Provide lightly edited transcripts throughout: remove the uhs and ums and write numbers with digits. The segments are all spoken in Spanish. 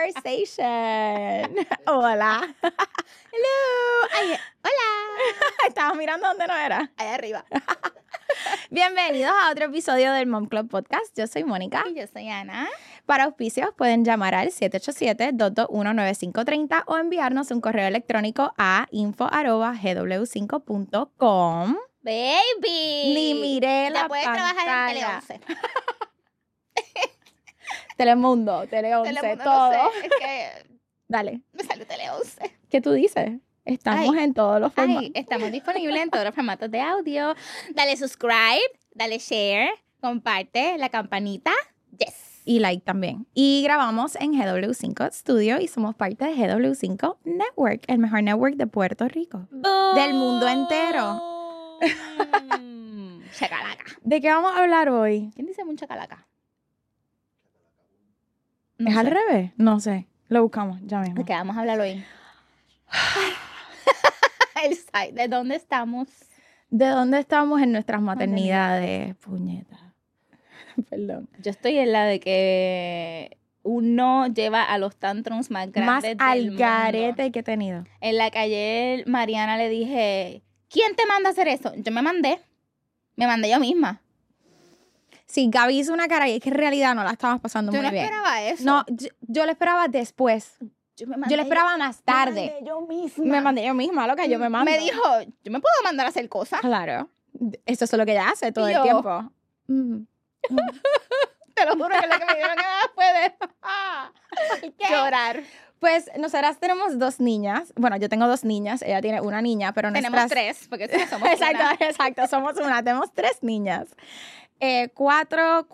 conversation. Hola. Hello. Ay, hola. Estabas mirando donde no era. Allá arriba. Bienvenidos a otro episodio del Mom Club Podcast. Yo soy Mónica. Y yo soy Ana. Para auspicios pueden llamar al 787-221-9530 o enviarnos un correo electrónico a info@gw5.com. Baby. Ni miré la ya puedes trabajar en Tele pantalla. 11. Telemundo, Tele 11, Telemundo, todo. no sé, es que Dale. me salió Tele 11. ¿Qué tú dices? Estamos en todos los formatos. Ay, estamos disponibles en todos los formatos de audio. Dale subscribe, dale share, comparte la campanita. Yes. Y like también. Y grabamos en GW5 Studio y somos parte de GW5 Network, el mejor network de Puerto Rico. Boom. Del mundo entero. Chacalaca. ¿De qué vamos a hablar hoy? ¿Quién dice mucha calaca? ¿Es al revés? No sé. Lo buscamos ya mismo. ¿De qué vamos a hablar hoy? El site, ¿de dónde estamos? ¿De dónde estamos en nuestras maternidades? Puñeta. Perdón. Yo estoy en la de que uno lleva a los tantrums más Más grandes al del mundo. garete que he tenido. En la que ayer Mariana le dije, ¿quién te manda a hacer eso? Yo me mandé yo misma. Sí, Gaby hizo una cara y es que en realidad no la estábamos pasando Yo muy no bien. esperaba eso. No, yo lo esperaba después. yo Yo lo esperaba más tarde. yo misma. Me mandé yo misma, lo que yo me mando. Me dijo, yo me puedo mandar a hacer cosas. Claro. Eso es lo que ella hace todo Y el yo, tiempo. Te lo juro que lo que me dieron ganas fue de llorar. Pues nosotras tenemos dos niñas. Bueno, yo tengo dos niñas. Ella tiene una niña, pero Tenemos nuestras... tres, porque somos Exacto, una. exacto. Somos una. Tenemos tres niñas. 4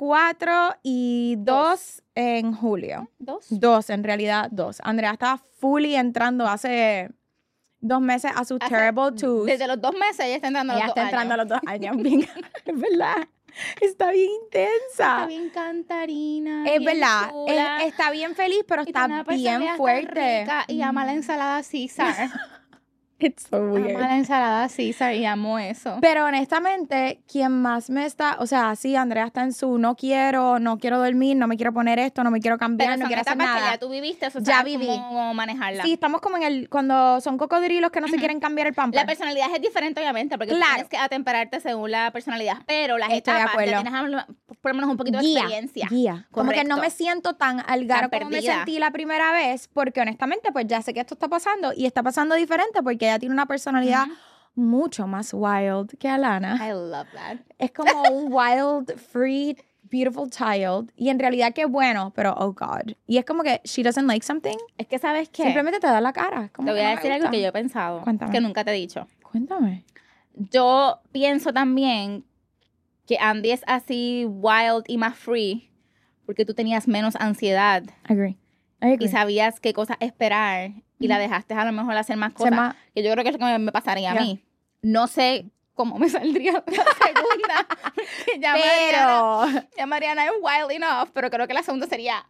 y 2 en julio. ¿Dos? 2, en realidad 2. Andrea estaba fully entrando hace 2 meses a su Terrible Twos. Desde los 2 meses ella está entrando a los Ella 2 está entrando a años. los 2 años. Bien, es verdad. Está bien intensa. Está bien cantarina. Es bien verdad. chula, Está bien feliz, pero y está tiene una bien personalidad tan fuerte. rica, y ama la ensalada César. It's so weird. Ama la ensalada César y amo eso. Pero honestamente, quien más me está, o sea, sí, Andrea está en su no quiero dormir, no me quiero poner esto, no me quiero cambiar, Pero no son quiero hacer etapas que nada. ya tú viviste, eso Ya sabes viví. cómo manejarla. Sí, estamos como cuando son cocodrilos que no se quieren cambiar el pamper. La personalidad es diferente, obviamente, porque tú Claro. tienes que atemperarte según la personalidad, pero las Estoy de etapas ya acuerdo. tienes por lo menos un poquito de experiencia. Guía. Como que no Correcto. me siento tan al garo Tan como me perdida. sentí la primera vez, porque honestamente, pues ya sé que esto está pasando y está pasando diferente porque ella tiene una personalidad mucho más wild que Alana. I love that. Es como un wild, free, beautiful child. Y en realidad qué bueno, pero oh God. Y es como que she doesn't like something, Es que, ¿sabes qué? simplemente te da la cara. Es como Te voy que a no me decir algo gusta. que yo he pensado, Cuéntame. que nunca te he dicho. Cuéntame. Yo pienso también que Andy es así wild y más free porque tú tenías menos ansiedad I agree. y sabías qué cosas esperar y la dejaste a lo mejor hacer más cosas. más- Que yo creo que es lo que me pasaría Yeah. a mí. No sé cómo me saldría la segunda. Que ya Mariana es wild enough, pero creo que la segunda sería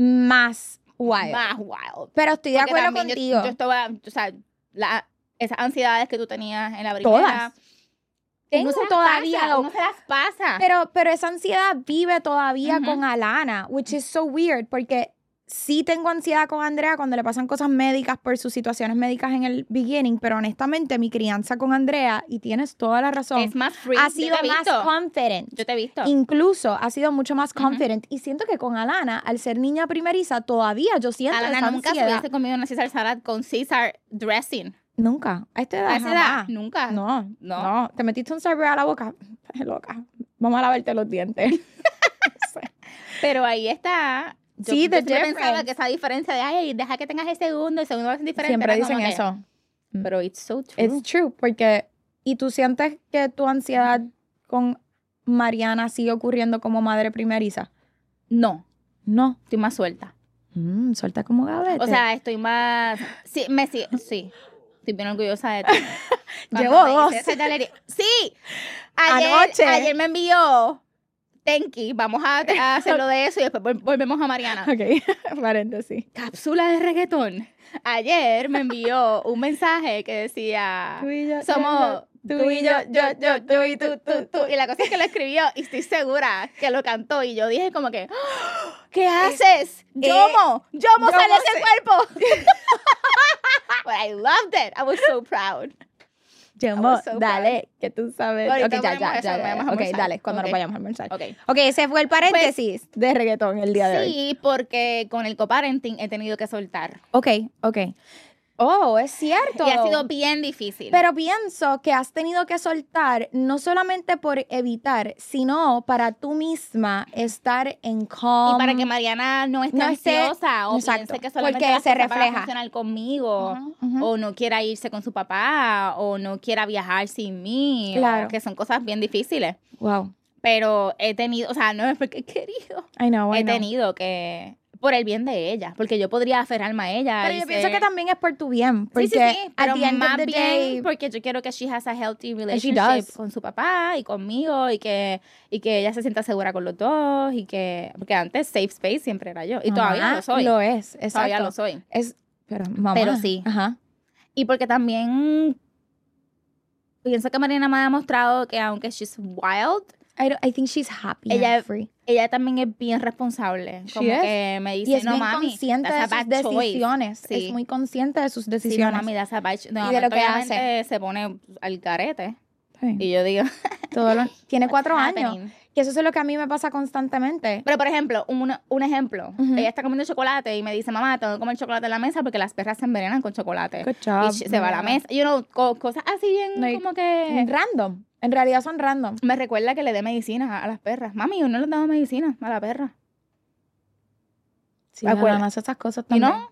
más wild. más wild. Pero estoy de Porque acuerdo también contigo. yo estaba, o sea, esas ansiedades que tú tenías en la primera. Todas. Tengo uno se las todavía. pasa, uno se las pasa. Pero esa ansiedad vive todavía Ujú. con Alana, which is so weird, porque sí tengo ansiedad con Andrea cuando le pasan cosas médicas por sus situaciones médicas en el beginning, pero honestamente mi crianza con Andrea, y tienes toda la razón, Es más free. ha Yo sido te he más visto. confident. Yo te he visto. Incluso ha sido mucho más confident. Y siento que con Alana, al ser niña primeriza, todavía yo siento Alana esa nunca se ansiedad. hubiese comido una Caesar salad con Caesar dressing. Nunca. A esta edad A esa edad, jamás. nunca. No. Te metiste un Subway a la boca. Estás loca. Vamos a lavarte los dientes. Pero ahí está. Yo, Sí, yo the siempre pensaba difference. que esa diferencia de, ay, deja que tengas el segundo va a ser diferente. Siempre era como dicen que, eso. Pero it's so true. It's true, porque... ¿Y tú sientes que tu ansiedad con Mariana sigue ocurriendo como madre primeriza? No, No. estoy más suelta. Suelta como gavete. O sea, estoy más... Sí, sí. Estoy bien orgullosa de ti. Cuando Llevo me 2. hice esa galería. Sí. Anoche. Ayer me envió Tenki. Vamos a hacerlo de eso y después volvemos a Mariana. Ok, paréntesis. Cápsula de reggaetón. Ayer me envió un mensaje que decía... Tú y yo- Somos Tú y yo, tú y tú. Y la cosa es que lo escribió y estoy segura que lo cantó. Y yo dije como que, ¡oh! ¿Qué haces? ¡Yomo! ¡Sale ese cuerpo! But I loved it. I was so proud. Yomo, so dale, que tú sabes. Ahorita Ok, ya. vamos a Ok, almorzar. dale, cuando nos Ok. vayamos a almorzar. Ok. Ok, ese fue el paréntesis de reggaetón el día de hoy. Sí, porque con el coparenting he tenido que soltar. Ok. Oh, es cierto. Y ha sido bien difícil. Pero pienso que has tenido que soltar no solamente por evitar, sino para tú misma estar en calm. y para que Mariana no esté no esté- ansiosa o exacto, piense que solamente porque las se cosas van a refleja. funcionar conmigo Ujú. o no quiera irse con su papá o no quiera viajar sin mí. Claro. O que son cosas bien difíciles. Wow. Pero he tenido, o sea, no es porque he querido. I know. He tenido que, por el bien de ella, porque yo podría aferrarme a ella. Pero y yo pienso ser- que también es por tu bien. Porque sí, pero at the end más of the bien day, porque yo quiero que she has a healthy she relationship does. con su papá y conmigo y que ella se sienta segura con los dos y que, porque antes safe space siempre era yo y todavía Ajá, lo soy. Lo es, exacto. Todavía lo soy. Pero, mamá. Pero sí. Ajá. Y porque también pienso que Mariana me ha demostrado que aunque she's wild, I think she's happy Ella- and free. ella también es bien responsable. She Como is. que me dice, Y es no bien mami, consciente de that's a sus bad choice". decisiones. Sí. Es muy consciente de sus Sí, no decisiones. mami, that's a bad choice. De Y de lo momento, que obviamente, se pone al carete. Sí. Y yo digo, Tiene "What's 4 años. happening?" Que eso es lo que a mí me pasa constantemente. Pero, por ejemplo, un ejemplo. Ujú. Ella está comiendo chocolate y me dice, mamá, tengo que comer chocolate en la mesa porque las perras se envenenan con chocolate. Good job, Y se va a la Mariana. mesa. Cosas así bien No, y- como que... Random. En realidad son random. Me recuerda que le dé medicina a las perras. Mami, yo no le he dado medicina a la perra. Sí, Acuerda- Alana hace esas cosas ¿Y también. no?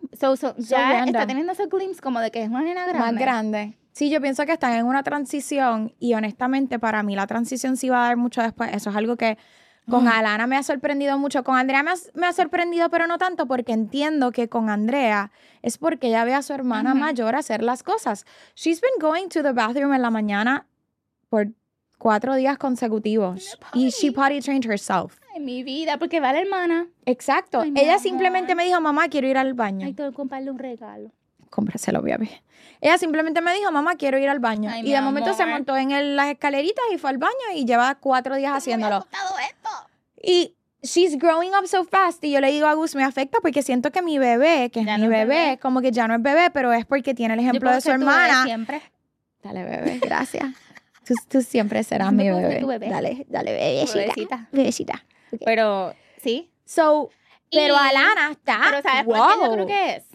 Ya random. está teniendo ese glimpse como de que es una nena grande. Más grande. Sí, yo pienso que están en una transición y honestamente para mí la transición sí va a dar mucho después. Eso es algo que con Alana me ha sorprendido mucho. Con Andrea me ha sorprendido, pero no tanto porque entiendo que con Andrea es porque ella ve a su hermana mayor hacer las cosas. She's been going to the bathroom en la mañana por 4 días consecutivos. Y she potty trained herself. Ay, mi vida, porque va la hermana. Exacto. Ay, mi Ella amor. simplemente me dijo, mamá, quiero ir al baño. Ay, tengo que comprarle un regalo. Cómpraselo, bebé. Ella simplemente me dijo, mamá, quiero ir al baño. Ay, y mi de momento se amor. montó en las escaleritas y fue al baño y lleva 4 días haciéndolo. Todo esto. Y she's growing up so fast. Y yo le digo a Gus, me afecta porque siento que mi bebé, que es Ya mi no es bebé, bebé. como que ya no es bebé, pero es porque tiene el ejemplo de su hermana. Siempre. Dale, bebé, gracias. Tú siempre serás Siempre mi puedo ser bebé. tu bebé. Dale, bebecita. Bebecita. Bebecita. Ok. Pero, sí. So, pero Y- Alana está. Pero ¿sabes por qué yo wow. creo que es?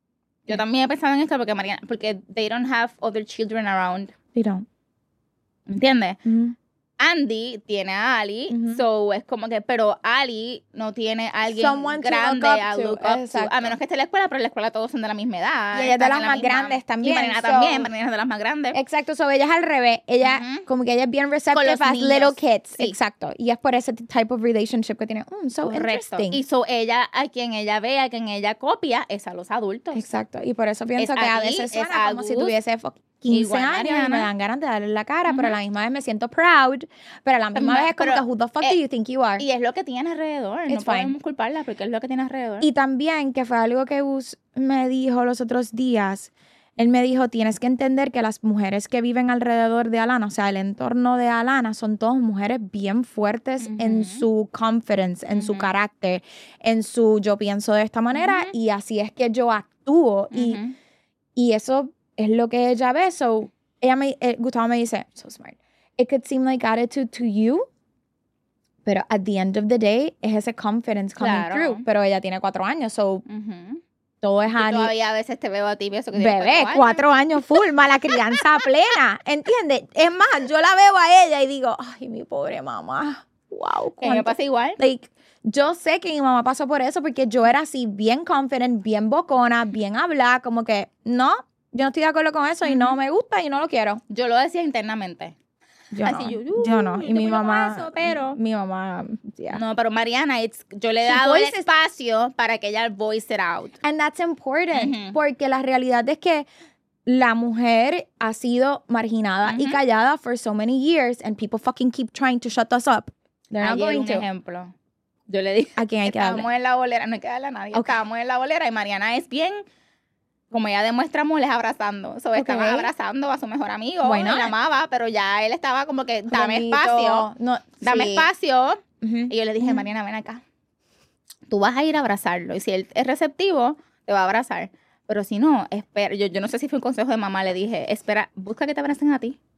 Yo también he pensado en esto porque they don't have other children around. They don't. ¿Entiendes? Mhm. Andy tiene a Ali, Ujú. so es como que, pero Ali no tiene a alguien Someone to grande look up a to, look up exacto. to. A menos que esté en la escuela, pero en la escuela todos son de la misma edad. Y ella es de están las en la más misma- grandes también, Y Mariana so- también, Mariana es de las más grandes. Exacto, so ella es al revés. Ella, Ujú. como que ella es bien receptive los as niños. little kids. Sí. Exacto. Y es por ese type of relationship que tiene. So Correcto. interesting. Y so ella, a quien ella ve, a quien ella copia, es a los adultos. Exacto. Y por eso pienso Es que a a ti, veces es suena a como si Gus, tuviese 15 igual años y Mariana. me dan ganas de darle en la cara, pero a la misma vez me siento proud. Pero a la misma Ma- vez es como pero, que, who the fuck do you think you are? Y es lo que tiene alrededor. It's No fine. podemos culparla porque es lo que tiene alrededor. Y también, que fue algo que Gus me dijo los otros días, él me dijo, tienes que entender que las mujeres que viven alrededor de Alana, o sea, el entorno de Alana, son todas mujeres bien fuertes en su confidence, en su carácter, en su yo pienso de esta manera y así es que yo actúo. Ujú. Y eso es lo que ella ve. So, Gustavo me dice, so smart, it could seem like attitude to you, pero at the end of the day, es ese confidence coming Claro. through. Pero ella tiene 4 años, so Ujú. todo es Y Ani. todavía a veces te veo a ti y pienso que tienes Bebé, 4 4 años años. full, mala crianza plena. ¿Entiendes? Es más, yo la veo a ella y digo, ay, mi pobre mamá. Wow. Que me pasa igual. Like, yo sé que mi mamá pasó por eso porque yo era así bien confident, bien bocona, bien hablada, como que no, yo no estoy de acuerdo con eso y no me gusta y no lo quiero. Yo lo decía internamente. Yo Así no, yo, yo no. yo Y mi tengo mamá, eso, pero- mi mamá, yeah. No, pero Mariana, yo le he Su dado el voice is- espacio para que ella voice it out. And that's important, Ujú. porque la realidad es que la mujer ha sido marginada y Ujú. callada for so many years and people fucking keep trying to shut us up. They're not Ayer going un to. ejemplo. Yo le dije ¿A quién hay que darle? estábamos en la bolera, no hay que darle a nadie. Ok. Estábamos en la bolera y Mariana es bien como ella demuestra amor, es abrazando. So, estaban abrazando a su mejor amigo. Why Él not? la amaba, pero ya él estaba como que, dame Bendito. espacio. No, Dame sí. espacio. Ujú. Y yo le dije, Mariana, ven acá. Tú vas a ir a abrazarlo. Y si él es receptivo, te va a abrazar. Pero si no, espera. Yo no sé si fue un consejo de mamá. Le dije, espera, busca que te abracen a ti.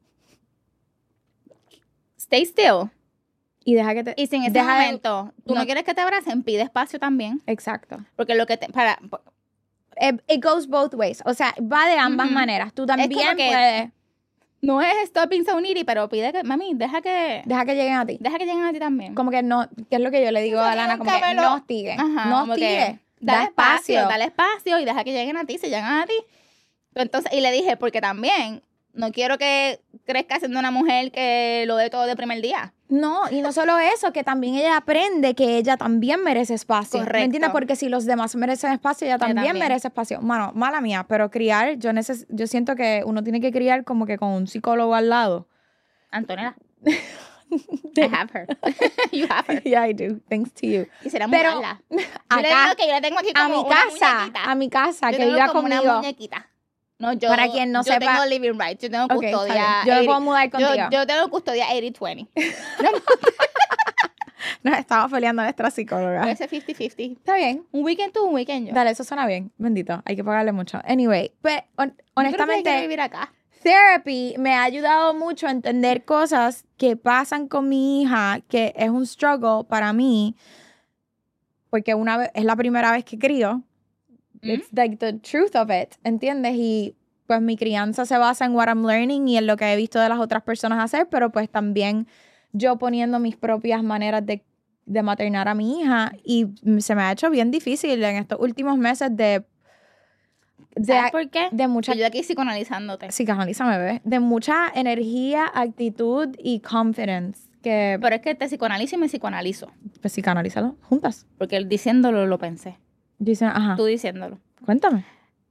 Stay still. Y deja que te... Y si en ese deja de- momento tú no quieres que te abracen, pide espacio también. Exacto. Porque lo que te... It goes both ways. O sea, va de ambas Ujú. maneras. Tú también como que- puedes... No es stop being so needy, pero pide que, mami, deja que lleguen a ti. lleguen a ti también. Como que no... Que es lo que yo le digo a Lana, como que nunca me lo- no hostiguen. Ajá, No como que hostigues. dale espacio y deja que lleguen a ti, si llegan a ti. Entonces, y le dije, porque también no quiero que crezca siendo una mujer que lo dé todo de primer día. No, y no solo eso, que también ella aprende que ella también merece espacio. Correcto. ¿Me entiendes? Porque si los demás merecen espacio, ella también, también. merece espacio. Mano, mala mía, pero criar, yo siento que uno tiene que criar como que con un psicólogo al lado. Antonella. I have her. You have her. Yeah, I do. Thanks to you. Quisiera Pero mudarla. Yo le acá, digo que yo le tengo aquí a como mi una casa, muñequita. a mi casa, Yo que tengo viva como una conmigo. muñequita. No, yo, Para quien no yo sepa- tengo living rights, yo tengo Ok, está custodia. bien. Yo me 80 puedo mudar contigo. Yo tengo custodia 80-20. Nos estamos peleando a nuestra psicóloga. Ese 50-50. Está bien. Un weekend tú, un weekend yo. Dale, eso suena bien. Bendito. Hay que pagarle mucho. Anyway, pues, Yo creo que honestamente... quiero vivir acá. Therapy me ha ayudado mucho a entender cosas que pasan con mi hija, que es un struggle para mí, porque es la primera vez que crío. It's like the truth of it, ¿entiendes? Y pues mi crianza se basa en what I'm learning y en lo que he visto de las otras personas hacer, pero pues también yo poniendo mis propias maneras de maternar a mi hija, y se me ha hecho bien difícil en estos últimos meses ¿Sabes por qué? de mucha... Que yo aquí psicoanalizándote. Psicanalízame, bebé. De mucha energía, actitud y confidence. Que, Pero es que te psicoanalizo y me psicoanalizo. pues, psicanalízalo juntas. Porque él diciéndolo lo pensé. Dicen, ajá, Tú diciéndolo. cuéntame.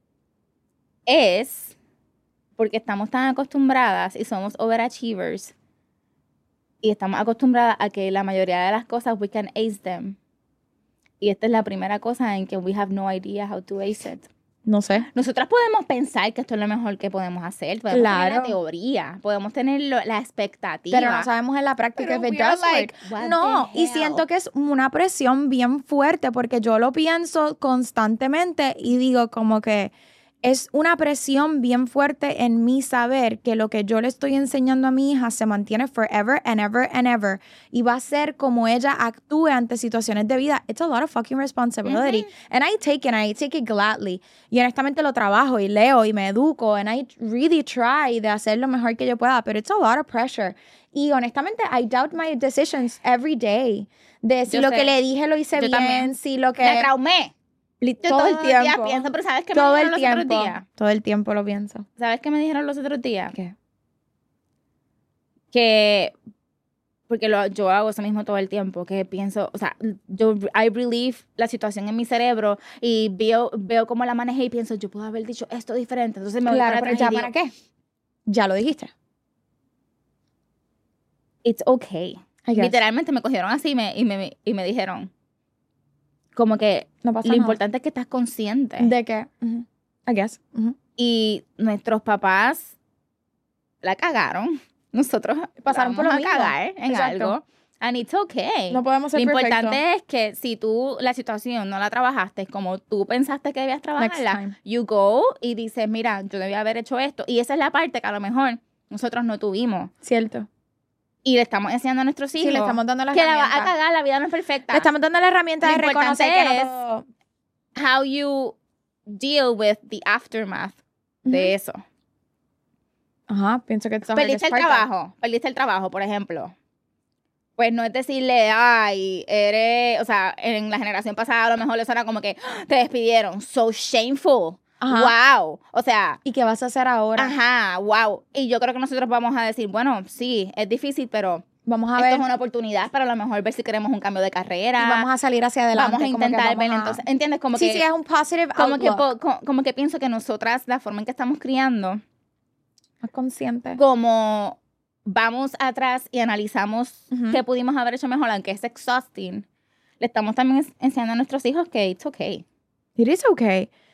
Es porque estamos tan acostumbradas y somos overachievers. Y estamos acostumbradas a que la mayoría de las cosas we can ace them. Y esta es la primera cosa en que we have no idea how to ace it. No sé. Nosotras podemos pensar que esto es lo mejor que podemos hacer. Podemos tener Claro. la teoría. Podemos tener la expectativa. Pero no sabemos en la práctica Pero if it we are does like, work. what No, the y hell? siento que es una presión bien fuerte porque yo lo pienso constantemente y digo como que es una presión bien fuerte en mí saber que lo que yo le estoy enseñando a mi hija se mantiene forever and ever and ever y va a ser como ella actúe ante situaciones de vida. It's a lot of fucking responsibility. And I take it gladly. Y honestamente lo trabajo y leo y me educo and I really try de hacer lo mejor que yo pueda, pero it's a lot of pressure. Y honestamente, I doubt my decisions every day. De si Yo lo sé. que le dije lo hice Yo bien, también. si lo que... Me traumé. Yo todo el todos los días tiempo. pienso, pero ¿sabes qué me Todo dijeron el los otros tiempo. días? Todo el tiempo lo pienso. ¿Sabes qué me dijeron los otros días? ¿Qué? Que, porque yo hago eso mismo todo el tiempo, que pienso, o sea, I relieve la situación en mi cerebro y veo cómo la manejé y pienso, yo puedo haber dicho esto diferente, entonces me voy Claro, para pero atrás ya y para digo, qué. Ya lo dijiste. it's okay. I guess. Literalmente me cogieron así y me dijeron, como que No pasa lo nada. importante es que estás consciente. De que, I guess. Y nuestros papás la cagaron. Nosotros Pasaron por lo vamos a mismo. cagar en Exacto. algo. And it's okay. No podemos ser Lo perfectos. importante es que si tú la situación no la trabajaste como tú pensaste que debías Next trabajarla, time. you go y dices, mira, yo debía haber hecho esto. Y esa es la parte que a lo mejor nosotros no tuvimos. Cierto. Y le estamos enseñando a nuestros hijos Sí, le estamos dando las que la vas a herramientas. cagar, la vida no es perfecta. Le estamos dando la herramienta Lo de reconocer importante que es- no todo... How you deal with the aftermath de eso. Ajá, pienso que it's Perdiste el trabajo, por ejemplo. Pues no es decirle, ay, o sea, en la generación pasada a lo mejor eso era como que "Ah, te despidieron, so shameful, Ajá. wow, o sea, ¿Y qué vas a hacer ahora? ajá, wow. Y yo creo que nosotros vamos a decir, bueno, sí, es difícil, pero Vamos a esto ver es una oportunidad para a lo mejor ver si queremos un cambio de carrera. y vamos a salir hacia adelante. Vamos a como que intentar vamos ver, a- entonces, ¿entiendes? Como sí, que, sí, es un positive como que, outlook. como que pienso que nosotras, la forma en que estamos criando, Más consciente. como vamos atrás y analizamos Ujú. qué pudimos haber hecho mejor, aunque es exhausting, le estamos también enseñando a nuestros hijos que it's okay. It is okay.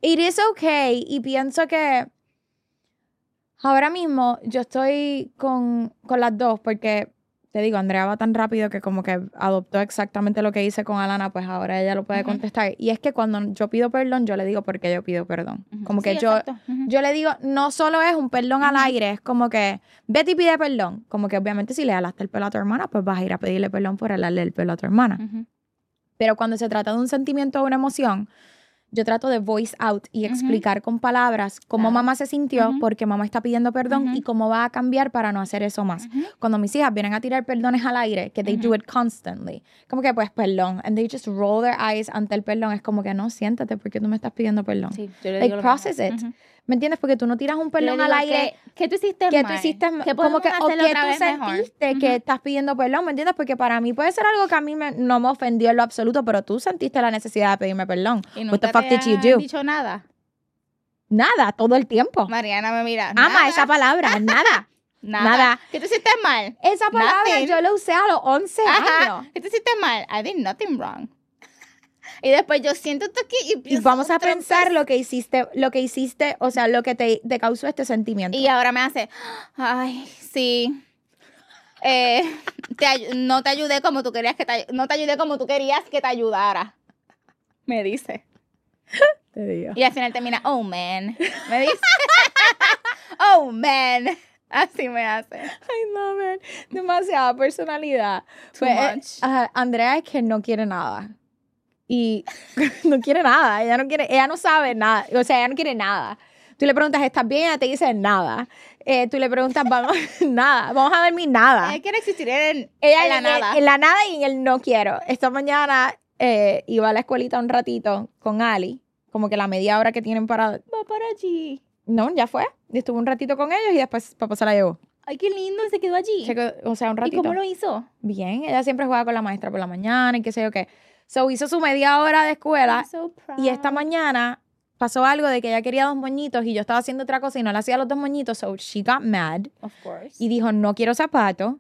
It is okay. Y pienso que ahora mismo yo estoy con las dos porque, te digo, Andrea va tan rápido que como que adoptó exactamente lo que hice con Alana, pues ahora ella lo puede contestar. Y es que cuando yo pido perdón, yo le digo por qué yo pido perdón. Como que yo le digo, no solo es un perdón al aire, es como que vete y pide perdón. Como que obviamente si le jalaste el pelo a tu hermana, pues vas a ir a pedirle perdón por jalarle el pelo a tu hermana. Pero cuando se trata de un sentimiento o una emoción, yo trato de voice out y explicar con palabras cómo mamá se sintió, porque mamá está pidiendo perdón y cómo va a cambiar para no hacer eso más. Cuando mis hijas vienen a tirar perdones al aire, que they do it constantly, como que pues perdón, and they just roll their eyes ante el perdón, es como que no, siéntate porque tú me estás pidiendo perdón. Sí, yo le like, digo process it. ¿Me entiendes? Porque tú no tiras un perdón al aire. ¿Qué tú hiciste que mal? tú hiciste ¿Qué como que o hacerlo que otra tú vez mejor? sentiste que estás pidiendo perdón, ¿me entiendes? Porque para mí puede ser algo que a mí no me ofendió en lo absoluto, pero tú sentiste la necesidad de pedirme perdón. ¿Y What the nunca fuck did you te han do? dicho nada? Nada, todo el tiempo. Mariana me mira. Ama nada, esa palabra, nada. nada. ¿Qué tú hiciste mal? Esa palabra Nothing. yo la usé a los 11 Ajá. años. ¿Qué tú hiciste mal? I did nothing wrong. Y después yo siento esto aquí y Y pienso vamos a otra pensar vez. lo que hiciste, o sea, lo que te causó este sentimiento. Y ahora me hace, ay, sí. No te ayudé como tú querías no te ayudé como tú querías que te ayudara. Me dice. Te digo. Y al final termina, oh man. Me dice, oh man. Así me hace. Ay, no, man. Demasiada personalidad. Too much. Andrea es que no quiere nada. Y no quiere nada. Ella no sabe nada. O sea, ella no quiere nada. Tú le preguntas, ¿estás bien? Ella te dice nada. Tú le preguntas, nada. Vamos a dormir nada. Ella quiere existir en Ella la nada. En la nada y en el no quiero. Esta mañana iba a la escuelita un ratito con Ali. Como que la media hora que tienen para... Va para allí. No, ya fue. Estuve un ratito con ellos y después papá se la llevó. Ay, qué lindo. Se quedó allí. O sea, un ¿Y ratito. cómo lo hizo? Bien, ella siempre juega con la maestra por la mañana y qué sé yo qué. So, hizo su media hora de escuela I'm so proud. y esta mañana pasó algo de que ella quería 2 moñitos y yo estaba haciendo otra cosa y no le hacía los 2 moñitos. So, she got mad Of course. y dijo, no quiero zapatos,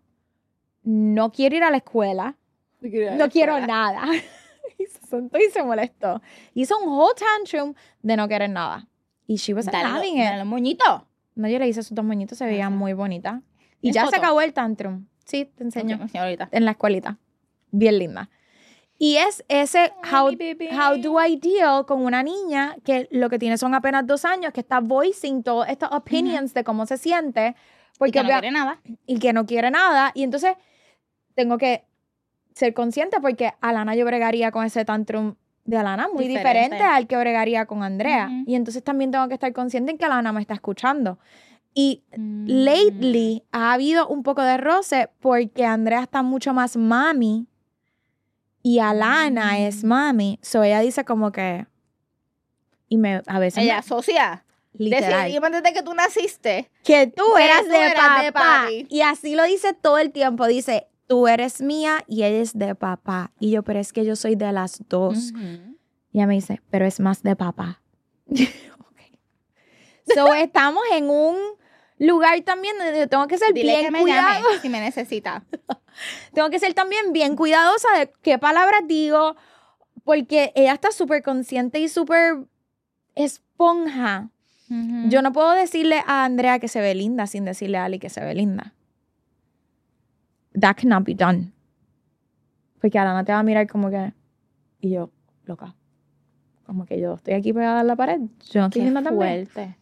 no quiero ir a la escuela, no quiero nada. Y se sentó y se molestó. Hizo un whole tantrum de no querer nada. Y she was having it. Dale, moñito. No, yo le hice sus 2 moñitos, se veían muy bonitas. Y ¿En ya foto? se acabó el tantrum. Sí, te enseño. Ok, ahorita. En la escuelita. Bien linda. Y es ese Ay, mi bebé. how do I deal con una niña que lo que tiene son apenas 2 años, que está voicing todas estas opinions de cómo se siente. Porque Y que no quiere nada. y que no quiere nada. Y entonces tengo que ser consciente porque Alana yo bregaría con ese tantrum de Alana muy diferente al que bregaría con Andrea. Y entonces también tengo que estar consciente en que Alana me está escuchando. Y lately ha habido un poco de roce porque Andrea está mucho más mami y Alana es mami. So ella dice como que... Y a veces... Ella asocia. literal. Decidimos desde que tú naciste. Que tú eras de eras de papá. papi. Y así lo dice todo el tiempo. Dice, tú eres mía y ella es de papá. Y yo, pero es que yo soy de las dos. Y ella me dice, pero es más de papá. Okay. So, estamos en un lugar también donde yo tengo que ser Dile bien que me cuidadosa. llame si me necesita. Tengo que ser también bien cuidadosa de qué palabras digo, porque ella está súper consciente y súper esponja. Yo no puedo decirle a Andrea que se ve linda sin decirle a Ali que se ve linda. That cannot be done. Porque Alana te va a mirar como que... Y yo, loca. Como que yo estoy aquí pegada a la pared. Yo no estoy Qué viendo también. fuerte.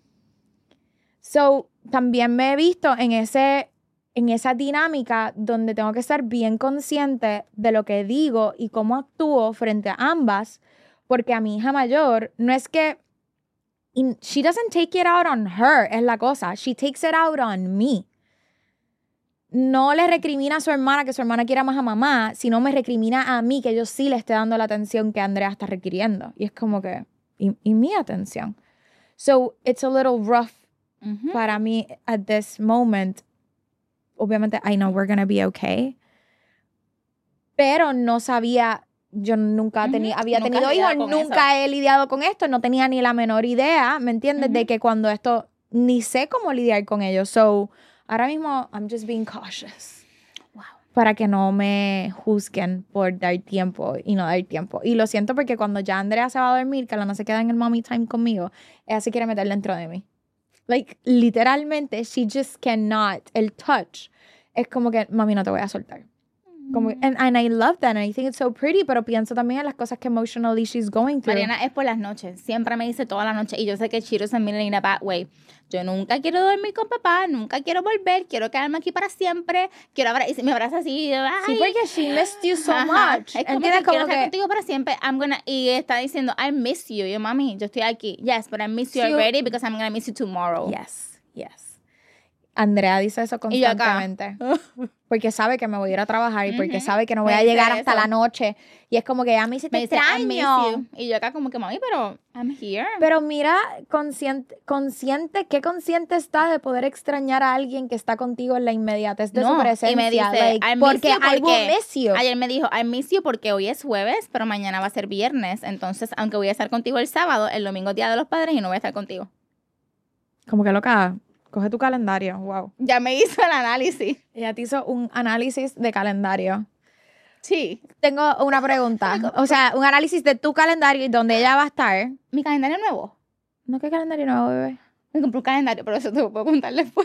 So, también me he visto en esa dinámica donde tengo que estar bien consciente de lo que digo y cómo actúo frente a ambas. Porque a mi hija mayor no es que... she doesn't take it out on her, es la cosa. She takes it out on me. No le recrimina a su hermana que su hermana quiera más a mamá, sino me recrimina a mí que yo sí le esté dando la atención que Andrea está requiriendo. Y es como que, y mi atención. So, it's a little rough para mí at this moment. Obviamente, I know we're gonna be okay. Pero no sabía, yo nunca había tenido hijos, nunca he lidiado con esto, no tenía ni la menor idea, ¿me entiendes? De que cuando esto, ni sé cómo lidiar con ello. So, ahora mismo, I'm just being cautious. Wow. para que no me juzguen por dar tiempo y no dar tiempo. Y lo siento porque cuando ya Andrea se va a dormir, que no se queda en el mommy time conmigo, ella se quiere meter dentro de mí. Like, literalmente, she just cannot. El touch es como que, mami, no te voy a soltar. Como, and I love that, and I think it's so pretty, pero pienso también en las cosas que emotionally she's going through. Mariana es por las noches, siempre me dice toda la noche, y yo sé que she doesn't mean it in a bad way. Yo nunca quiero dormir con papá, nunca quiero volver, quiero quedarme aquí para siempre, quiero y me abraza así, ay. Sí, porque she missed you so much. Es como que quiero estar contigo para siempre, y está diciendo, I miss you, yo, mami, yo estoy aquí, yes, but I miss you already because I'm gonna miss you tomorrow. Yes, yes. Andrea dice eso constantemente. Porque sabe que me voy a ir a trabajar y porque sabe que no voy a llegar hasta la noche. Y es como que a mí sí te extraño. Y yo acá como que, mami, pero I'm here. Pero mira, qué consciente está de poder extrañar a alguien que está contigo en la inmediatez de su presencia. Y me dice, porque I will miss you. Ayer me dijo, I miss you porque hoy es jueves, pero mañana va a ser viernes. Entonces, aunque voy a estar contigo el sábado, el domingo es Día de los Padres y no voy a estar contigo. Como que loca. Coge tu calendario, wow. Ya me hizo el análisis. Ella te hizo un análisis de calendario. Sí. Tengo una pregunta. O sea, un análisis de tu calendario y dónde ella va a estar. ¿Mi calendario nuevo? No, ¿qué calendario nuevo, bebé? Me compré un calendario, pero eso te lo puedo contar después.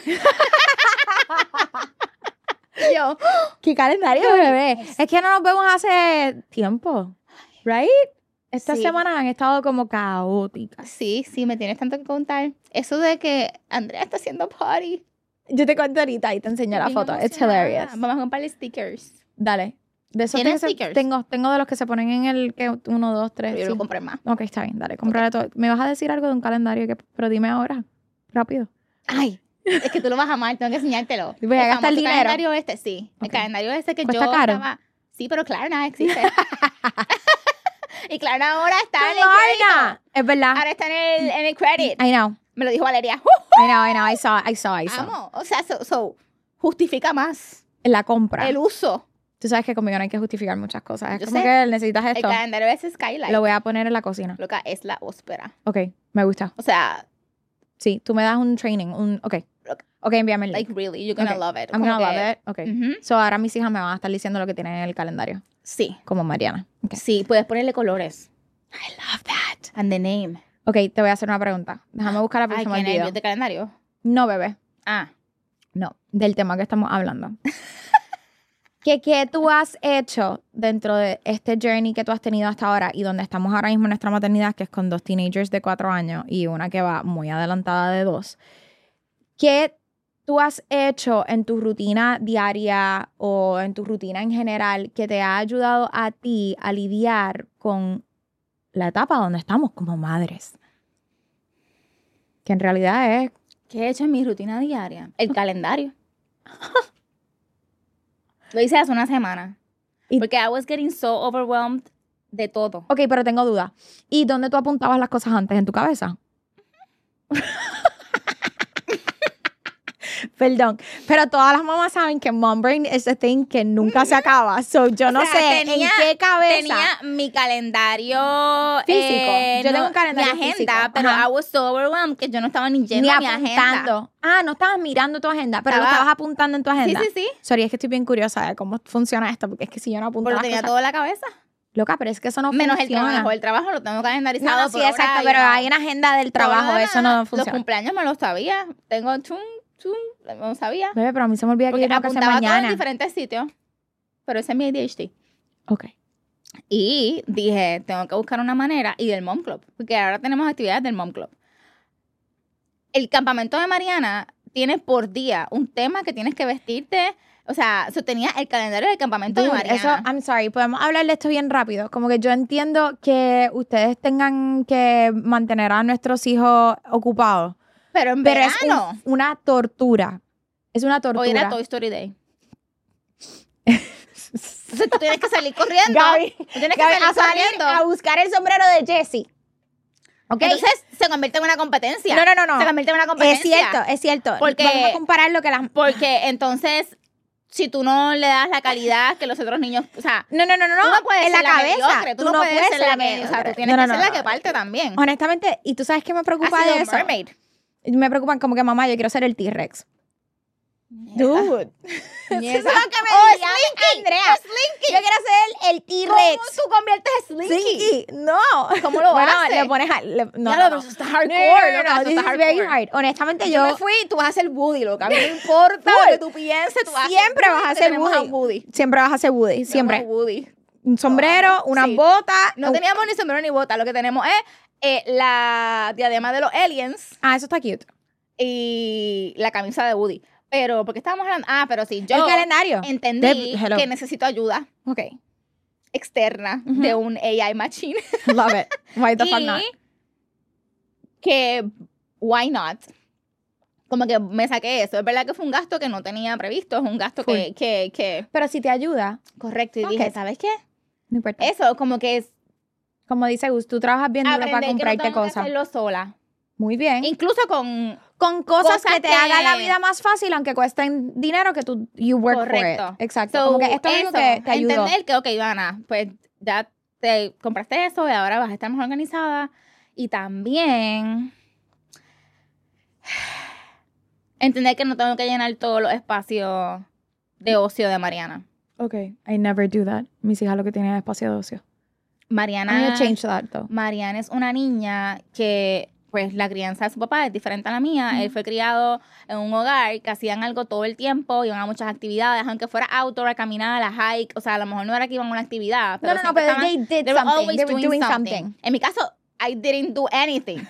Yo. ¿Qué calendario, bebé? Es que no nos vemos hace tiempo. Right? Estas semanas han estado como caóticas. Sí, me tienes tanto que contar. Eso de que Andrea está haciendo party. Yo te cuento ahorita y te enseño la foto. It's hilarious. Vamos a comprarle stickers. Dale. De esos ¿Tienes stickers? Tengo de los que se ponen en el 1, 2, 3. Yo lo compré más. Ok, está bien. Dale, cómprale todo. Me vas a decir algo de un calendario, pero dime ahora. Rápido. Ay, es que tú lo vas a amar. Tengo que enseñártelo. Voy a gastar dinero. El calendario sí. Okay. El calendario que ¿Cuesta yo caro? estaba... Sí, pero claro, nada existe. Y claro, ahora está en el ¡Klarna! crédito. Es verdad. Ahora está en el credit. I know. Me lo dijo Valeria. I know. I saw. Vamos. O sea, justifica más La compra. el uso. Tú sabes que conmigo no hay que justificar muchas cosas. Es Yo como sé. que necesitas esto. El calendario es Skylight. Lo voy a poner en la cocina. Loca, es la óspera. Ok, me gusta. O sea, Sí, tú me das un training. Ok, envíame el link. like really, you're gonna Okay. love it. I'm Como gonna que- love it. Ok. Ujú. So ahora mis hijas me van a estar diciendo lo que tienen en el calendario. Sí. Como Mariana. Okay. Sí, puedes ponerle colores. I love that. And the name. Ok, te voy a hacer una pregunta. Déjame buscar la Ay, próxima ¿qué video. nervios de calendario? No, bebé. Ah. No, del tema que estamos hablando. ¿Qué tú has hecho dentro de este journey que tú has tenido hasta ahora y donde estamos ahora mismo en nuestra maternidad, que es con 2 teenagers de 4 años y una que va muy adelantada de 2? ¿Qué tú has hecho en tu rutina diaria o en tu rutina en general que te ha ayudado a ti a lidiar con la etapa donde estamos como madres? Que en realidad es... ¿Qué he hecho en mi rutina diaria? El calendario. Lo hice hace una semana. Y- Porque I was getting so overwhelmed de todo. Ok, pero tengo duda. ¿Y dónde tú apuntabas las cosas antes? ¿En tu cabeza? Perdón, pero todas las mamás saben que mom brain is a thing que nunca se acaba. So, yo no O sea, sé en qué cabeza. Tenía mi calendario Físico. Yo tengo un calendario mi agenda, físico. pero Ajá. I was so overwhelmed que yo no estaba ni yendo ni a mi agenda. apuntando. Ah, no estabas mirando tu agenda, pero lo Estaba- estabas apuntando en tu agenda. Sí. Sorry, es que estoy bien curiosa de cómo funciona esto, porque es que si yo no apunto Pero las tenía cosas... todo en la cabeza. Loca, pero es que eso no Menos el funciona. trabajo. El trabajo lo tengo calendarizado. No, sí, por hora, exacto, y pero no. hay una agenda del trabajo, Todo lo eso no demás, funciona. Los cumpleaños me los sabía. Tengo no sabía. Bebé, pero a mí se me olvida que Porque yo tengo que hacer apuntaba todo en mañana. diferentes sitios. Pero ese es mi ADHD. Ok. Y dije, tengo que buscar una manera. Y del Mom Club. Porque ahora tenemos actividades del Mom Club. El campamento de Mariana tiene por día un tema que tienes que vestirte. O sea, tenía el calendario del campamento de Dude, Mariana. eso, I'm sorry, podemos hablar de esto bien rápido. Como que yo entiendo que ustedes tengan que mantener a nuestros hijos ocupados. pero en Pero verano. es una tortura. Es una tortura. Hoy era Toy Story Day. Entonces tú tienes que salir corriendo. Gaby, Tú tienes que Gaby, salir a salir corriendo. a buscar el sombrero de Jessie. ¿Ok? Entonces se convierte en una competencia. No. Se convierte en una Es competencia. cierto. Porque- Vamos a comparar lo que las... Porque entonces, si tú no le das la calidad que los otros niños, o sea, No. tú no puedes en ser la cabeza. mediocre, tú no puedes ser la mediocre. o sea, tú tienes que ser la que parte también. Honestamente, y tú sabes que me preocupa Ha sido de eso. mermaid. Me preocupan como que mamá, yo quiero ser el T-Rex. Dude. Eso es lo que me Oh, decía Slinky, Andrea. Slinky. Yo quiero ser el ¿Cómo T-Rex. tú conviertes a Slinky? Slinky. No. ¿Cómo lo bueno, haces? le pones no, Ya, no, loco, no. eso está hardcore, loca, eso this está is very hardcore. hard. Honestamente, Yo yo me fui, tú vas a ser Woody, loca. A mí no me importa lo que tú pienses, tú vas siempre a ser vas a Woody, ser tenemos a Woody. Siempre vas a ser Woody. Tenemos Siempre. a Woody. Un sombrero, unas Sí. botas. No teníamos ni sombrero ni bota. Lo que tenemos es la diadema de los aliens Ah, eso está cute. y la camisa de Woody. Pero, ¿por qué estábamos hablando? Ah, pero sí, yo El calendario. entendí Hello. que necesito ayuda Ok. externa de un AI machine. Love it. Why the fuck Y not? que, why not? Como que me saqué eso. Es verdad que fue un gasto que no tenía previsto. Es un gasto Full. que Pero si te ayuda, correcto. Y Ok. dije, ¿sabes qué? no importa. Eso, como que es Como dice Gus, tú trabajas bien duro para aprender que no comprarte tengo que cosas. hacerlo sola. Muy bien. Incluso con... Con cosas cosas que te que- hagan la vida más fácil, aunque cuesten dinero que tú, you work Correcto. for it. Exacto. So, Como que esto es algo que te ayudó. entender que, ok, Ivana, pues ya te compraste eso y ahora vas a estar más organizada. Y también entender que no tengo que llenar todos los espacios de ocio de Mariana. Ok, I never do that. Mis hijas lo que tienen es espacio de ocio. I'm Mariana, gonna change that, though. Mariana es una niña que, pues, la crianza de su papá es diferente a la mía. Él fue criado en un hogar que hacían algo todo el tiempo, iban a muchas actividades, aunque fuera outdoor, a caminar, a hike. O sea, a lo mejor no era que iban a una actividad. No, siempre pero estaban- they did they were something. always They were doing something. En mi caso, I didn't do anything.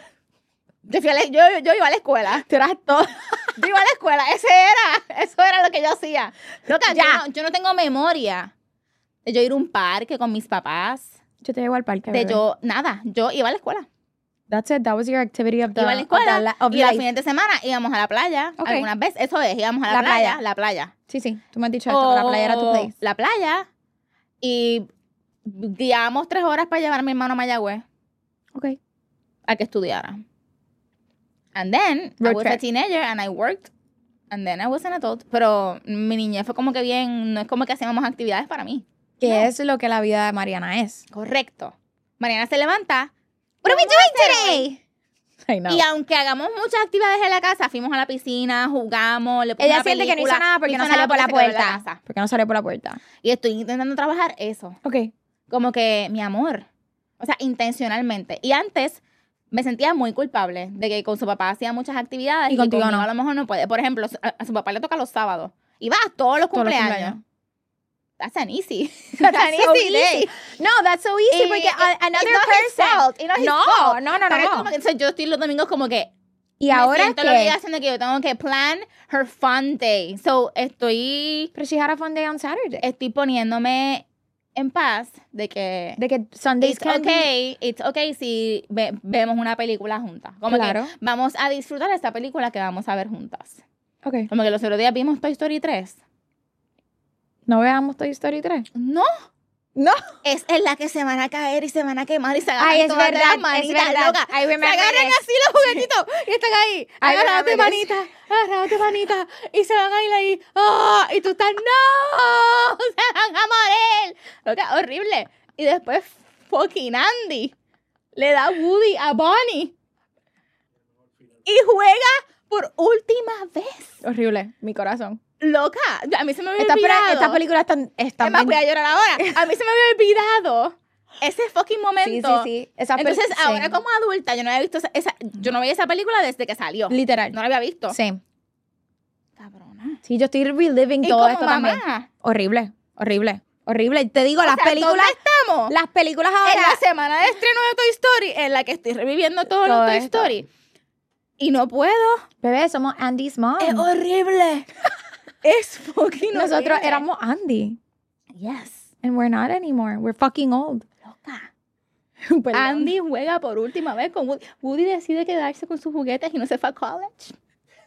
Yo iba a la escuela. Tú eras todo. Yo iba a la escuela. Eso era lo que yo hacía. Loca, Ya. yo no tengo memoria de yo ir a un parque con mis papás. Yo te llevo al parque. De bebé. yo iba a la escuela. That's it. That was your activity of the, Iba a la escuela of y los life. fines de semana íbamos a la playa. Ok. Algunas veces, eso es, íbamos a la, La playa, playa. la playa. Sí, sí. Tú me has dicho esto, que la playa era tu place. La playa. Y guiábamos 3 horas para llevar a mi hermano a Mayagüez Ok. a que estudiara. And then, I Road was a trip. teenager and I worked. And then I was an adult. Pero mi niñez fue como que bien, no es como que hacíamos actividades para mí. Que No. es lo que la vida de Mariana es. Correcto. Mariana se levanta. What are we doing today? I know. Y aunque hagamos muchas actividades en la casa, fuimos a la piscina, jugamos, le pusimos Ella una siente que no hizo película, nada porque no hizo salió nada por la porque se quedó en puerta. casa. Porque no salió por la puerta. Y estoy intentando trabajar eso. Ok. Como que, mi amor. O sea, intencionalmente. Y antes me sentía muy culpable de que con su papá hacía muchas actividades Y contigo conmigo no. a lo mejor no puede. Por ejemplo, a su papá le toca los sábados. Y va a todos los Todos los cumpleaños. cumpleaños. That's an easy. That's an so easy day. easy. No, that's so easy Y porque another it's not his person. fault, it's not his No, fault. no, no, Pero es no. como que, entonces, yo estoy los domingos como que Y me ahora siento la que... obligación de que yo tengo que plan her fun day. So, estoy Pero she had a fun day on Saturday. poniéndome en paz de que De que Sundays it's okay si vemos una película juntas. Como Claro. que vamos a disfrutar esta película que vamos a ver juntas. Ok. Como que los otros días vimos Toy Story 3. ¿No veamos Toy Story 3? No, No. es en la que se van a caer y se van a quemar y se agarran Ay, es todas de verdad, las es manitas, verdad. loca. I Se remember agarran this. así los juguetitos y están ahí, I agarrados de remember this. manita, y se van a ir ahí. ¡Ah! Y tú estás, ¡no! ¡Se van a morir! Loca, horrible. Y después fucking Andy le da Woody a Bonnie y juega por última vez. Horrible. Mi corazón. Loca, a mí se me había olvidado. Esta película está Es más, voy a llorar ahora. A mí se me había olvidado ese fucking momento. Sí. Entonces, ahora como adulta, yo no había visto yo no veía esa película desde que salió. Literal. No la había visto. Sí. Cabrona. Sí, yo estoy reliving Y todo como esto mamá, también. Horrible. Y te digo, las o sea, películas... ¿dónde estamos? Las películas En ahora... la semana de estreno de Toy Story, en la que estoy reviviendo todo Todo lo Toy esto. Story. Y no puedo. Bebé, somos Andy's mom. Es horrible. Es fucking Nosotros horrible. éramos Andy. Yes. And we're not anymore. We're fucking old. Loca. Perdón. Andy juega por última vez con Woody. Woody decide quedarse con sus juguetes y no se fue a college.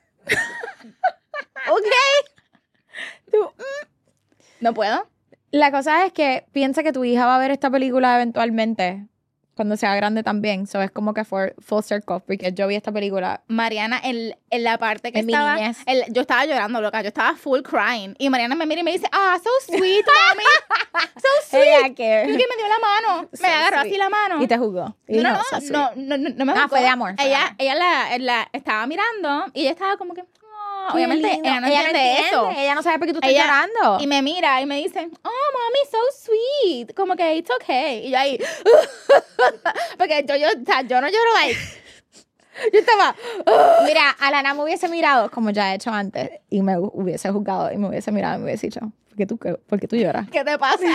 ¿Ok? Tú- No puedo. La cosa es que piensa que tu hija va a ver esta película eventualmente. Cuando sea grande también. So es como que fue full circle. Porque yo vi esta película. Mariana, en la parte que En mi estaba... niñez. yo estaba llorando, loca. Yo estaba full crying. Y Mariana me mira y me dice, so sweet, mami. So sweet. Ella que... Y que me dio la mano. So Me agarró sweet. así la mano. Y te jugó. Y No, dijo, no, "So sweet". no me Ah, jugó. fue de amor, fue de Ella, amor. ella la estaba mirando y ella estaba como que... Qué obviamente, lindo. ella no Ella no entiende entiende. eso. Ella no sabe por qué tú estás Ella- llorando. Y me mira y me dice, oh, mommy, so sweet. Como que it's okay. Y yo ahí, porque o sea, yo no lloro like. Yo estaba, Mira, Alana me hubiese mirado, como ya he hecho antes, y me hubiese juzgado, y me hubiese mirado y me hubiese dicho, ¿por qué tú lloras? ¿qué te pasa?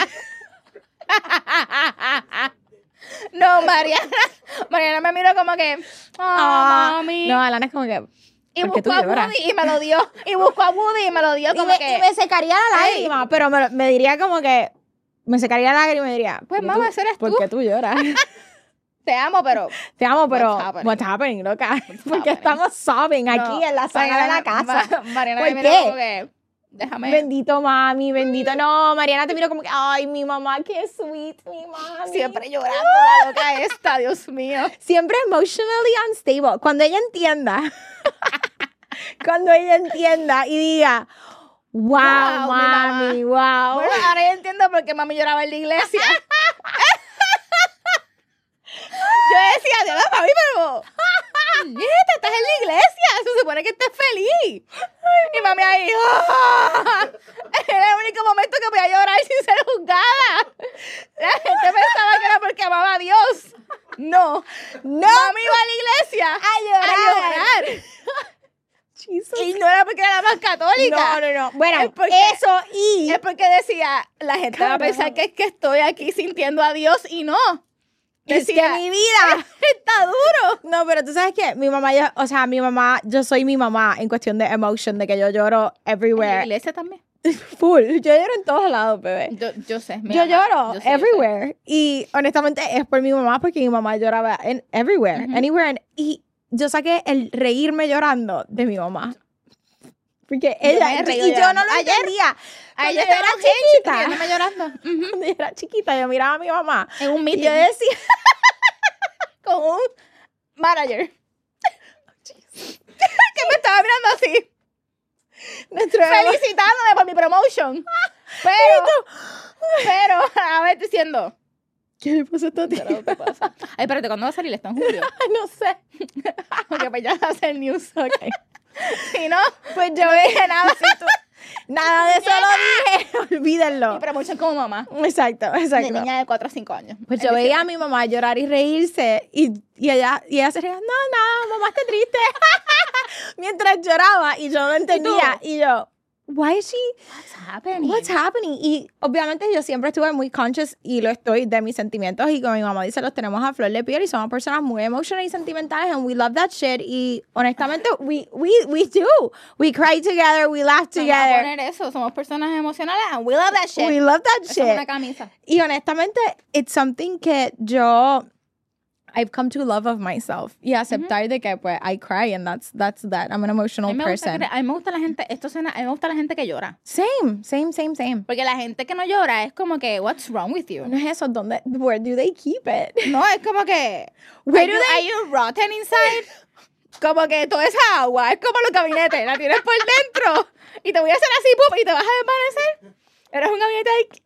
No, Mariana me miró como que, mami. No, Alana es como que, Y ¿por qué tú buscó a lloras? Woody y me lo dio. Y buscó a Woody y me lo dio Y como me, que, y me secaría la lágrima, pero me diría como que, me secaría la lágrima y me diría, pues ¿por qué mamá, tú- ese eres ¿por tú. qué tú lloras? Te amo, pero Te amo, pero What's happening? what's happening, loca? Porque happening? estamos sobbing aquí no, en la sala de la casa. Mariana ¿Por me miró qué? como que, déjame. Bendito mami, bendito. No, Mariana te miro como que, ay, mi mamá, qué sweet, mi mami. Siempre llorando la loca esta, Dios mío. Siempre emotionally unstable. Cuando ella entienda, cuando ella entienda y diga, wow, Wow, mi mami, wow. Bueno, ahora ya entiendo por qué mami lloraba en la iglesia. Yo decía, Dios, mami, pero nieta, estás en la iglesia, se supone que estés feliz. Y mami ahí, ¡ah! Era el único momento que podía llorar sin ser juzgada. La gente pensaba que era porque amaba a Dios. No, mami iba a la iglesia A llorar. Jesus. Y no era porque era la más católica. No. Bueno, Es porque- eso y... Es porque decía, la gente va a pensar que es que estoy aquí sintiendo a Dios y no. Es que Decía, mi vida está duro. No, pero tú sabes que mi mamá, yo soy mi mamá en cuestión de emotion, de que yo lloro En la everywhere. iglesia también. Full. Yo lloro en todos lados, bebé. Yo sé. mi Yo mamá, lloro yo sé. everywhere. Y honestamente es por mi mamá, porque mi mamá lloraba en everywhere, Ujú. anywhere. Y yo saqué el reírme llorando de mi mamá. Porque ella, me he reído y yo llorando. no lo Ayer- entendía. Ayer Cuando yo estaba era chiquita. chiquita, Riéndome llorando. Ujú. cuando yo era chiquita, yo miraba a mi mamá. En un Y meeting yo decía, con un manager. Que me estaba mirando así. Felicitándome por mi promotion. Pero, a ver, diciendo. ¿qué le pasó a tu tía? ¿Qué pasa? Ay, espérate, ¿cuándo va a salir esto? ¿En julio? No sé. Porque pues ya va a ser news. Okay. Si no, Pues yo no dije nada. nada de eso lo dije. Olvídenlo. Mi promotion como mamá. Exacto, De exacto. niña de 4 a 5 años. Pues yo veía a mi mamá llorar y reírse y ella se reía, no, mamá está triste. Mientras lloraba y yo no entendía. Y yo, why is she, what's happening? Y obviamente yo siempre estuve muy conscious y lo estoy de mis sentimientos y como mi mamá dice, los tenemos a flor de piel y somos personas muy emocionales y sentimentales and we love that shit y honestamente we do. We cry together, we laugh Vamos a together. poner eso. Somos personas emocionales and we love that shit. We love that Eso es una shit. camisa. Y honestamente, it's something que I've come to love of myself. Y aceptar de que, pues, I cry and that's that. I'm an emotional A mí me gusta person. a mí me gusta la gente, esto suena, a mí me gusta la gente que llora. Same. Porque la gente que no llora es como que, what's wrong with you? No es eso, where do they keep it? No, es como que, Where are you rotten inside? Como que toda esa agua es como los gabinetes, la tienes por dentro y te voy a hacer así, pum, y te vas a desvanecer. Eres un gabinete ahí.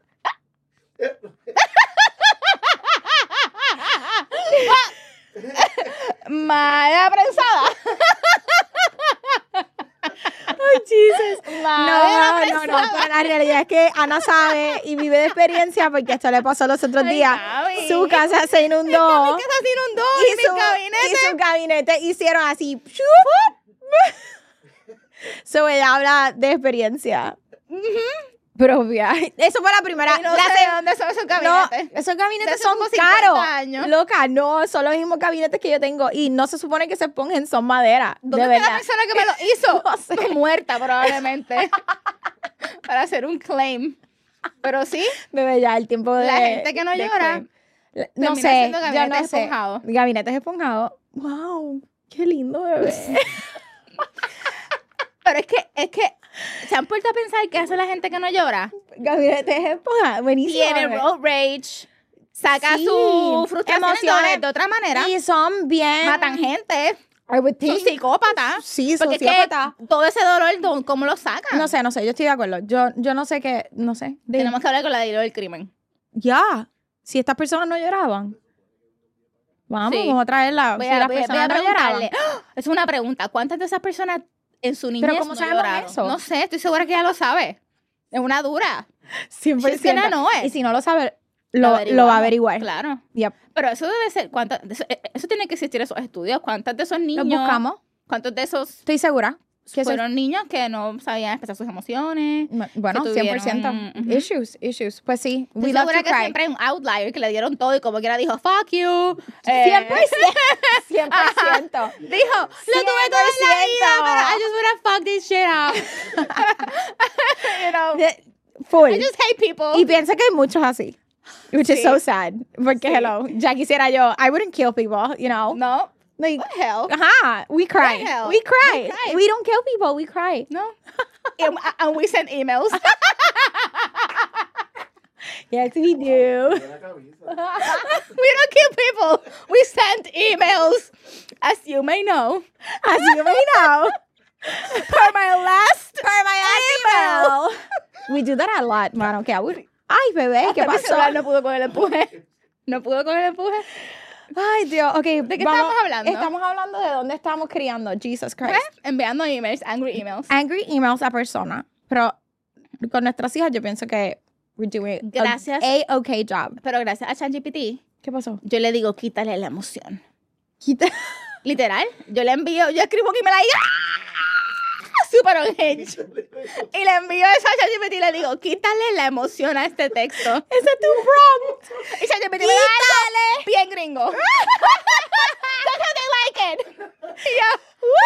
Madera prensada. Ay, Jesus. Madera No, prensada. pero la realidad es que Ana sabe y vive de experiencia porque esto le pasó los otros Ay, días. Gaby. Su casa se inundó. Mi casa se inundó y mi su gabinete hicieron así. So ella habla de experiencia propia. Eso fue la primera. Y no la sé se- de dónde son esos No, gabinetes. esos gabinetes De hace son como 50 caros. años. Loca, no, son los mismos gabinetes que yo tengo y no se supone que se pongan, son madera. ¿Dónde de está la verdad. persona que me lo hizo? No sé. Muerta probablemente. Para hacer un claim. Pero sí, Bebé, ya el tiempo de. la gente que no de llora. claim. No termina sé, siendo yo gabinetes no sé. esponjados. Gabinetes esponjados. Wow, qué lindo, bebé. Pero es que, ¿se han puesto a pensar qué hace la gente que no llora? Gabinetes esponjados, buenísimo. Tiene bebé. road rage, saca Sí. su frustración Emociones. de otra manera, Y son bien. matan gente, I would son think. psicópatas. Sí, Porque es sociópata. que todo ese dolor, ¿cómo lo sacan? No sé, yo estoy de acuerdo. Yo no sé qué, no sé. Tenemos que hablar con la de del crimen. Ya, si estas personas no lloraban. Vamos, Sí. vamos a traerla. Voy Si a las personas no lloraban. preguntarle. ¡Ah! Es una pregunta. ¿Cuántas de esas personas en su niñez ¿cómo no sabemos lloraron. eso? No sé, estoy segura que ella lo sabe. Es una dura. 100%. She's gonna know it. Y si no lo sabe, lo va a averiguar. Claro. Yep. Pero eso debe ser, eso tiene que existir esos estudios. ¿Cuántos de esos niños? Los buscamos. ¿Cuántos de esos Estoy segura. Que eso fueron niños que no sabían expresar sus emociones? bueno, que tuvieron, 100%. Issues. Pues sí. Estoy We love segura to que cry. siempre hay un outlier que le dieron todo y como quiera dijo, fuck you. 100%. 100%. Dijo, lo tuve toda la vida, pero I just wanna fuck this shit up. You know, Full. I just hate people. Y piensa que hay muchos así. Which is Sí. so sad. Porque, Sí. hello, ya quisiera yo. I wouldn't kill people, you know. No. Like, What the hell? ajá, we cry. What the hell? We cry. We cry. We don't kill people, we cry. No. And we send emails. Yes, we do. We don't kill people. We send emails. As you may know. As you may know. For my last email. We do that a lot, mano. Que ay, bebé, ¿qué Mi pasó? celular no pudo con el empuje. No pudo con el empuje. Ay, Dios. Ok, ¿De qué estamos hablando? Estamos hablando de dónde estamos criando. Jesus Christ. Enviando emails, angry emails. Angry emails a persona. Pero con nuestras hijas yo pienso que we're doing Gracias. a okay job. Pero gracias a ChatGPT, ¿Qué pasó? yo le digo, quítale la emoción. Quita. Literal. Yo le envío, yo escribo que me la diga super unhinged. Y le envío eso a ChatGPT y le digo, quítale la emoción a este texto. Ese es tu prompt. Y ChatGPT me da algo bien gringo. That's how they like it. Y yo,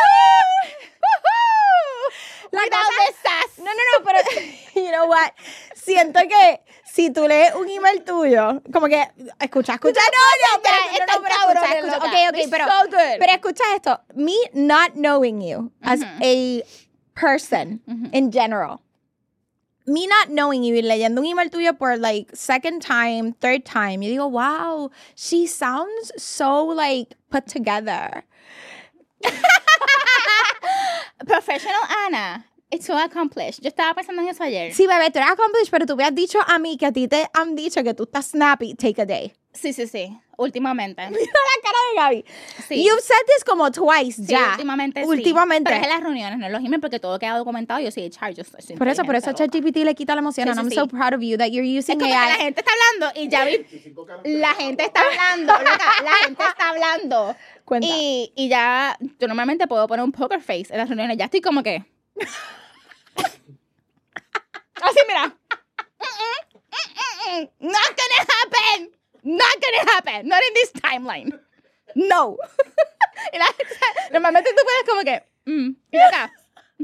La without cosa- the sass. No, pero you know what? Siento que si tú lees un email tuyo, como que escucha. No, pero está cabrón, loca. Ok, It's pero so good. pero escucha esto. Me not knowing you as a person in general. Me not knowing you y leyendo un email tuyo por like second time, third time, yo digo, wow, she sounds so like put together. Professional Ana. It's so accomplished. Yo estaba pensando en eso ayer. Sí, bebé, tú eres accomplished, pero tú me has dicho a mí que a ti te han dicho que tú estás snappy, take a day. Sí. Últimamente. Mira la cara de Gaby. Sí. You've said this como twice Sí, ya. últimamente sí. Últimamente. Pero es en las reuniones, no en los emails, porque todo queda documentado. Yo soy HR, yo soy Por eso inteligente, loca. ChatGPT le quita la emoción. Sí, and sí, I'm sí. so proud of you that you're Es using como que la AI. gente está hablando y ya vi. La gente está hablando, loca. La gente está hablando. Cuenta. Y ya, yo normalmente puedo poner un poker face en las reuniones. Ya estoy como que. Así, mira. Not gonna happen. Not gonna happen. Not in this timeline. No. Y la gente, normalmente tú puedes como que. Y yo acá.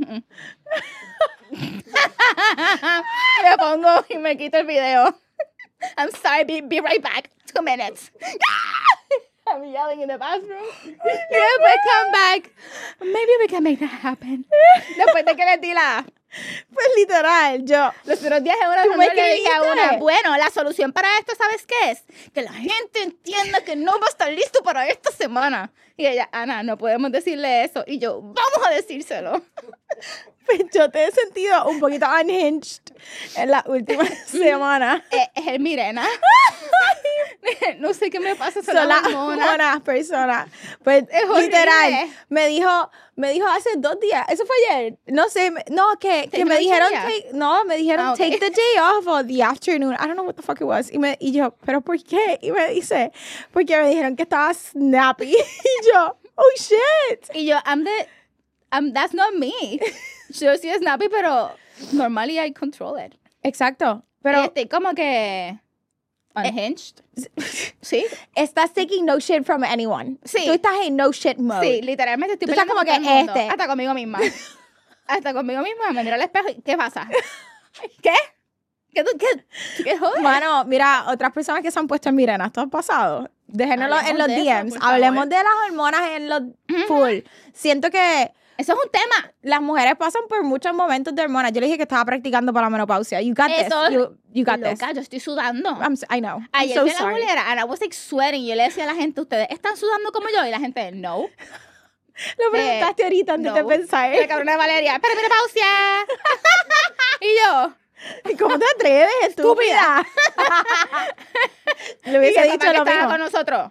Y me pongo y me quito el video. I'm sorry, be right back. 2 minutes. I'm yelling in the bathroom. Y después come back. Maybe we can make that happen. Después de que le di la... Pues literal, yo. Los otros días en una ¿Tú me reunión le dije a escribiste? una, bueno, la solución para esto, ¿sabes qué es? Que la gente entienda que no va a estar listo para esta semana. Y ella, Ana, no podemos decirle eso. Y yo, vamos a decírselo. Pues yo te he sentido un poquito unhinged en la última semana. Es el Mirena. No sé qué me pasa, son Son las las hormonas. hormonas, personas. Pues Es horrible. literal, me dijo hace 2 días, eso fue ayer, no sé, que ¿Te me dijo dijeron, ese me dijeron, Ah, ok. take the day off or the afternoon, I don't know what the fuck it was, y yo, ¿pero por qué? Y me dice, porque me dijeron que estaba snappy, y yo, oh shit. Y yo, that's not me. Yo sí es snappy, pero normally I control it. Exacto, Y pero estoy como que unhinged. Sí. estás taking no shit from anyone. Sí. Tú estás en no shit mode. Sí, literalmente estoy Tú estás peleando como con que todo el mundo, este. hasta conmigo misma. Hasta conmigo misma, me miro al espejo y ¿qué pasa? ¿Qué? ¿Qué joder? Mano, mira, otras personas que se han puesto en mirenas, ¿esto ha pasado? Déjenoslo en Hablemos los de eso, DMs. por favor. Hablemos de las hormonas en los full. Siento que Eso es un tema. las mujeres pasan por muchos momentos de hormonas. Yo le dije que estaba practicando para la menopausia. You got Eso- this. You got this. Loca, yo estoy sudando. I know. I'm Ayer so fui a la sorry. bolera and I was like sweating. Y yo le decía a la gente, ¿ustedes están sudando como yo? Y la gente, no. Lo preguntaste ahorita antes de No. pensar. La cabrona de Valeria, pero menopausia. Y yo, ¿Cómo te atreves, estúpida? Le y hubiese el dicho papá que lo estaba mismo. con nosotros.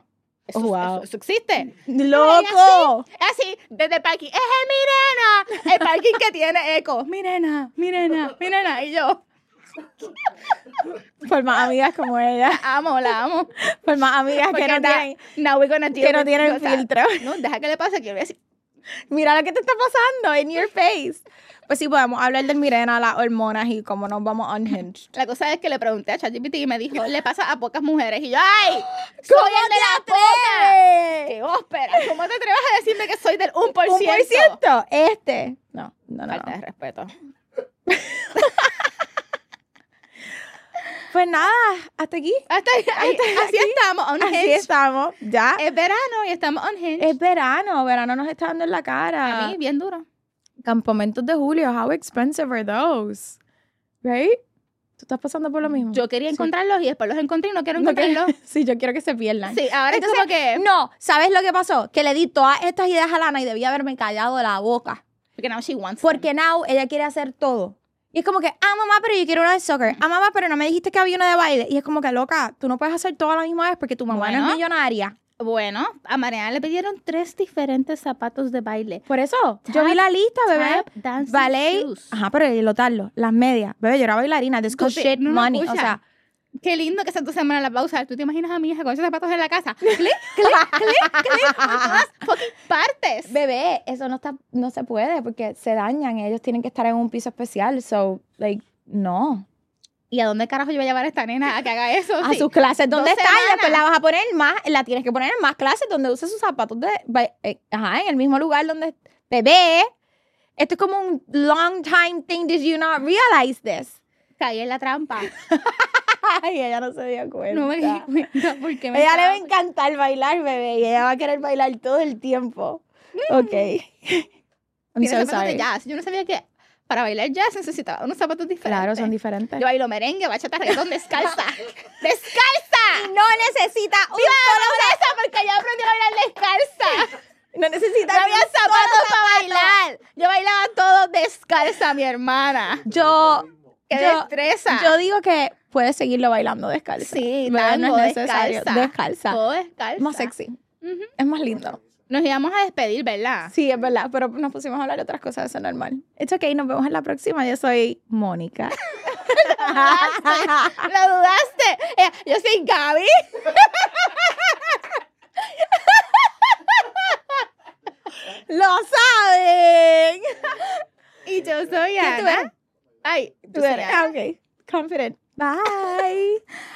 Eso, Wow. eso existe. ¡Loco! Así, desde el parking. ¡Es Mirena! El parking que tiene eco. Mirena. Y yo, Por más amigas como ella. la amo. Por más amigas que Porque no tienen... now we're gonna deal que no with- tienen o sea, filtro. No, deja que le pase, que yo voy a decir. Mira lo que te está pasando in your face. Pues sí, podemos hablar del Mirena, las hormonas y cómo nos vamos unhinged. La cosa es que le pregunté a ChatGPT y me dijo, le pasa a pocas mujeres. Y yo, ¡ay! ¡Soy el de las pocas! ¡Qué ópera! ¿Cómo te atreves a decirme que soy del 1%? ¿1%? No. Falta de respeto. Pues nada, hasta aquí. Así estamos, unhinged. Así estamos. Ya. Es verano y estamos unhinged. Es verano nos está dando en la cara. A mí, bien duro. Campamentos de julio, how expensive are those? Right? ¿Tú estás pasando por lo mismo? Yo quería Sí. encontrarlos y después los encontré y no quiero No quiero- encontrarlos. Sí, yo quiero que se pierdan. Sí, ahora es Entonces, como que... No, ¿sabes lo que pasó? Que le di todas estas ideas a Lana y debía haberme callado la boca. Porque now she wants them. Porque now ella quiere hacer todo. Y es como que, mamá, pero yo quiero una de soccer. Mamá, pero no me dijiste que había una de baile. Y es como que, loca, tú no puedes hacer todo a la misma vez porque tu mamá no Bueno. es millonaria. Bueno, a Mariana le pidieron 3 diferentes zapatos de baile. Por eso, yo vi la lista, bebé. Tap dancing Ballet, shoes. ajá, pero y lotarlo, las medias. Bebé, yo era bailarina, this cost Escuche, shit no, money. escucha. O sea, Qué lindo que esa tu semana las va a usar. ¿Tú te imaginas a mi hija con esos zapatos en la casa? ¡Clic, clic, clic, clic! Por todas fucking partes. bebé, eso no se puede porque se dañan. Ellos tienen que estar en un piso especial. So, like, no. ¿Y a dónde carajo yo voy a llevar a esta nena a que haga eso? A Sí. sus clases donde 2 está y semanas. después la vas a poner la tienes que poner en más clases donde use sus zapatos en el mismo lugar donde bebé. Esto es como un long time thing. Did you not realize this? Caí en la trampa. Ay, ella no se dio cuenta. No me di cuenta porque me Ella le va a estaba- encantar bailar, bebé, y ella va a querer bailar todo el tiempo. Ok. I'm Tiene so zapatos de sorry. jazz. Yo no sabía que para bailar jazz necesitaba unos zapatos diferentes. Claro, son diferentes. Yo bailo merengue, bachata, reggaetón descalza. ¡Descalza! No necesita un Por eso, porque yo aprendí a bailar descalza. No necesita No había zapatos para bailar. Yo bailaba todo descalza, mi hermana. ¡Qué destreza! Yo digo que puedes seguirlo bailando descalza. Sí, Pero tango, no es necesario. descalza. Descalza. Todo descalza. Más sexy. Ujú. Es más lindo. Nos íbamos a despedir, ¿verdad? Sí, es verdad, pero nos pusimos a hablar de otras cosas, eso es normal. It's okay, nos vemos en la próxima. Yo soy Mónica. ¡Lo dudaste! Yo soy Gaby. ¡Lo saben! Y yo soy ¿Quién tú Ana. eres? Ay, Tú yo soy eres. Ana. Ok. Confident. Bye.